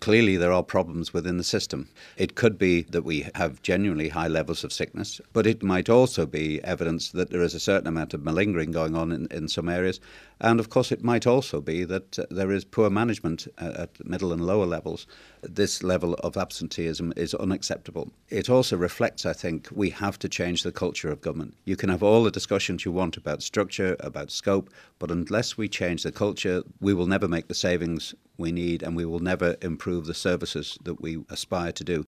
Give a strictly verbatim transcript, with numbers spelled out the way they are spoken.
Clearly, there are problems within the system. It could be that we have genuinely high levels of sickness, but it might also be evidence that there is a certain amount of malingering going on in, in some areas. And of course, it might also be that uh, there is poor management uh, at middle and lower levels. This level of absenteeism is unacceptable. It also reflects, I think, we have to change the culture of government. You can have all the discussions you want about structure, about scope, but unless we change the culture, we will never make the savings we need, and we will never improve the services that we aspire to do.